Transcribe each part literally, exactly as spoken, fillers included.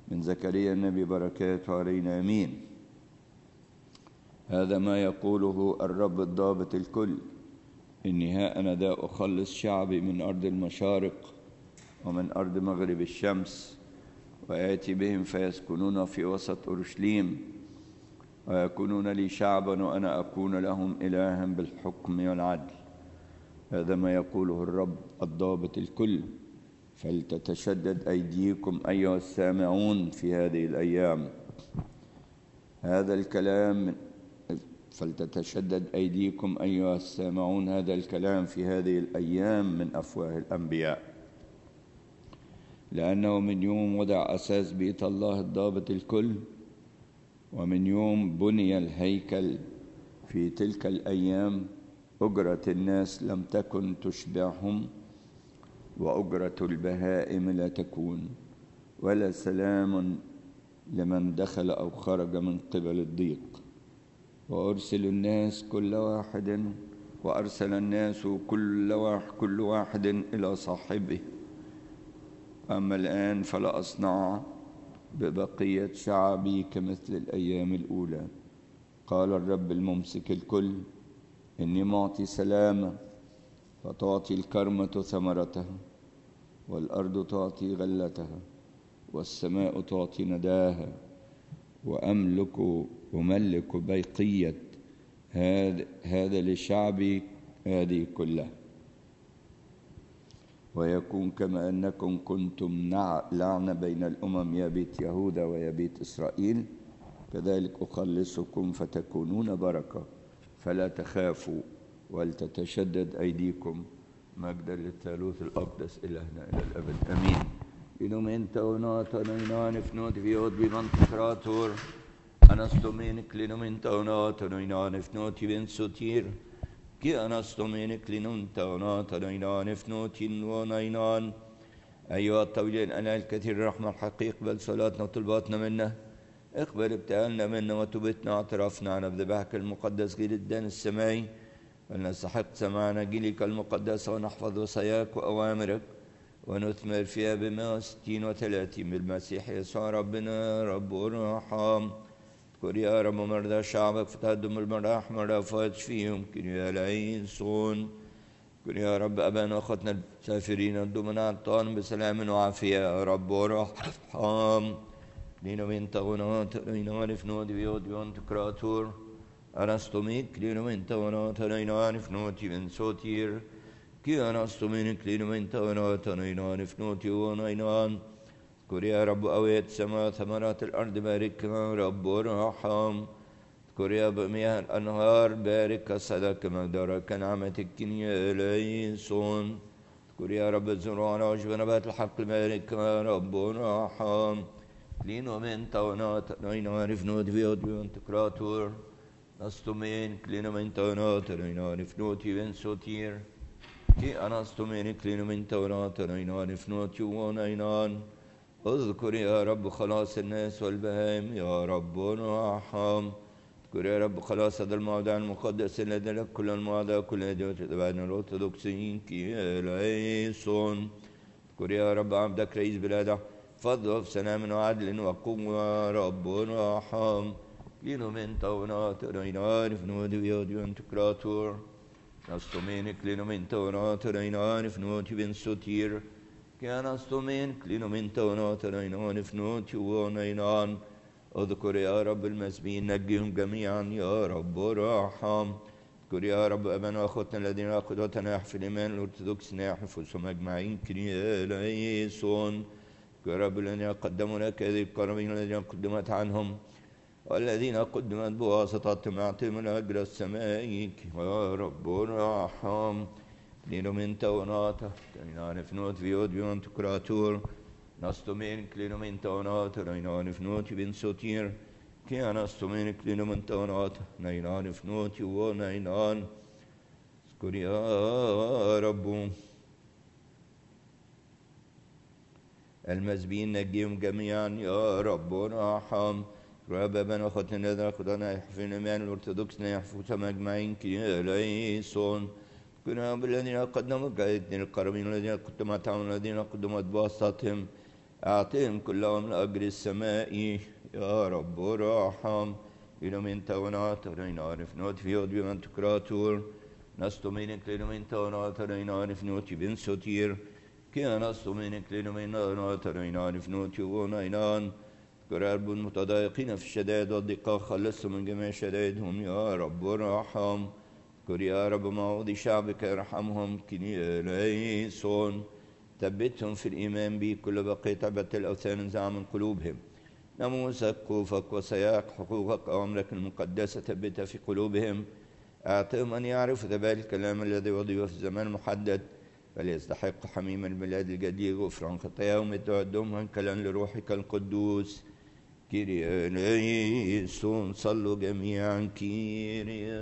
من زكريا النبي بركاته علينا آمين. هذا ما يقوله الرب الضابط الكل: إني ها أنا ذا أخلص شعبي من أرض المشارق ومن أرض مغرب الشمس، وآتي بهم فيسكنون في وسط أورشليم، ويكونون لي شعبا وأنا أكون لهم إلها بالحكم والعدل. هذا ما يقوله الرب الضابط الكل. فلتتشدد أيديكم أيها السامعون في هذه الأيام. هذا الكلام فلتتشدد أيديكم أيها السامعون هذا الكلام في هذه الأيام من أفواه الأنبياء، لأنه من يوم وضع أساس بيت الله الضابط الكل، ومن يوم بني الهيكل في تلك الأيام، أجرة الناس لم تكن تشبعهم، وأجرة البهائم لا تكون، ولا سلام لمن دخل أو خرج من قبل الضيق. وأرسل الناس كل واحد وأرسل الناس كل واحد, كل واحد إلى صاحبه. أما الآن فلا أصنع ببقية شعبي كمثل الأيام الأولى، قال الرب الممسك الكل. إني معطي سلامة، فتعطي الكرمة ثمرتها، والأرض تعطي غلتها، والسماء تعطي نداها، وأملك أملك بقية هذا, هذا لشعبي هذه كلها. ويكون كما أنكم كنتم لعنة بين الأمم يا بيت يهوذا ويا بيت إسرائيل، كذلك أخلصكم فتكونون بركة. فلا تخافوا ولتتشدد أيديكم. مجدا للثالوث الأقدس إلهنا إلى الأبد آمين. Inuminta unata noinanif not viod vivantikrator anastomenik linuminta unata noinanif not vinsutir ki anastomenik linunta unata noinanif notin ونينان. أيها الطويلين أنا الكثير الرحمة الحقيق بل صلاتنا وطلباتنا منه اقبل ابتهالنا منه وتوبتنا اعترافنا عن ذبحك المقدس غير الدين السماي، ولنستحق سماعنا جيلك المقدس ونحفظ وصاياك وأوامرك ونثمر فيها بمئة وستين وثلاثين بالمسيح يسوع ربنا رب ارحم. اذكر يا رب مرضى شعبك فتقدم المراحم والرأفات فيهم كريا العيسون. اذكر يا رب أبانا وأخوتنا المسافرين الضمناء الطالب بسلام وعافية يا رب ارحم. لينا من تغنات لينا عارف نودي بيود بيون تكراتور أرستوميك لينا من تغنات لينا عارف نوتي من صوتير كي أنا أستمينك لنمين تغنات نينان فنوتي ونينان. اذكر يا رب أويت سما ثمرات الأرض بارك رب ورحم. اذكر يا بمياه الأنهار بارك صدق مقدارك نعمتك كنيا ليسون. اذكر يا رب الزروع العشب نبات الحق بارك رب ورحم. لنمين تغنات نينان فنوتي بيود بيون تكراتور أستمينك لنمين تغنات نينان فنوتي بن سوتير كي أنا أستمينك لنمين تغنات نينان فنوتي ونينان. اذكر يا رب خلاص الناس والبهائم يا رب ارحم. اذكر يا رب خلاص هذا الموضع المقدس الذي لك كل الموضع كل هدوء تبعنا الأرثوذكسيين كي ليسون. اذكر يا رب عبدك رئيس بلادك فضل وسلام وعدل وقوة يا رب ارحم. لنمين تغنات نينان فنوتي بيون تكراتور أستمينك لنمين تغنات نينان فنوتي بن سوتير كان أستمينك لنمين تغنات نينان فنوتي ونينان. اذكر يا رب المسبين نجيهم جميعا يا رب ارحم. اذكر يا رب أبانا وأخوتنا الذين قدوتنا يحفظ الإيمان الأرثوذكس يحفظهم أجمعين كريا ليسون. اذكر يا رب الذين قدموا لك هذه الكرامين الذين قدمت عنهم والذين قدمت بواسطة معتم الأجر السمائي يا رب ارحم. لنمين تغناته نينان فنوت فيود بيون تكراتور نستمينك لنمين تغناته نينان فنوت بن سوتير كي أنا استمينك لنمين تغناته نينان فنوت ونينان. اذكر يا رب المسبين نجيهم جميعا يا رب ارحم. رب أبانا وأخوتنا الذين قدرنا يحفظون الإيمان الأرثوذكس يحفظهم أجمعين كي ليسون. كنا بالذين قدموا كايتين القربين الذين قدمت عن الذين قدمت بواسطتهم أعطهم كلهم من أجر السماء يا رب ارحم إلى من تونات نعرف نوت في يود بمن تكراتور نستو منك لنو من تونات نعرف نوت بن ستير كي نستو منك لنو من تونات نعرف نوت ونينان قرار متضايقين في الشدائد والضيقة خلصوا من جميع شدائدهم يا رب ارحم كر يا رب موعود شعبك ارحمهم كني ليسون ثبتهم في الإيمان بي كل بقية عبادة الأوثان انزع من قلوبهم ناموسك خوفك وسياق حقوقك وأمرك المقدسة ثبتها في قلوبهم أعطهم أن يعرفوا ذلك الكلام الذي وضع في الزمان المحدد فليستحق حميم البلاد الجديد غفران خطاياهم تعدهم هنكلا لروحك القدوس كيريا ليسون صلوا جميعا كيريا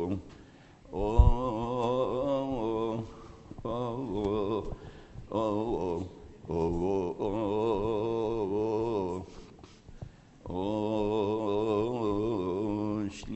Oh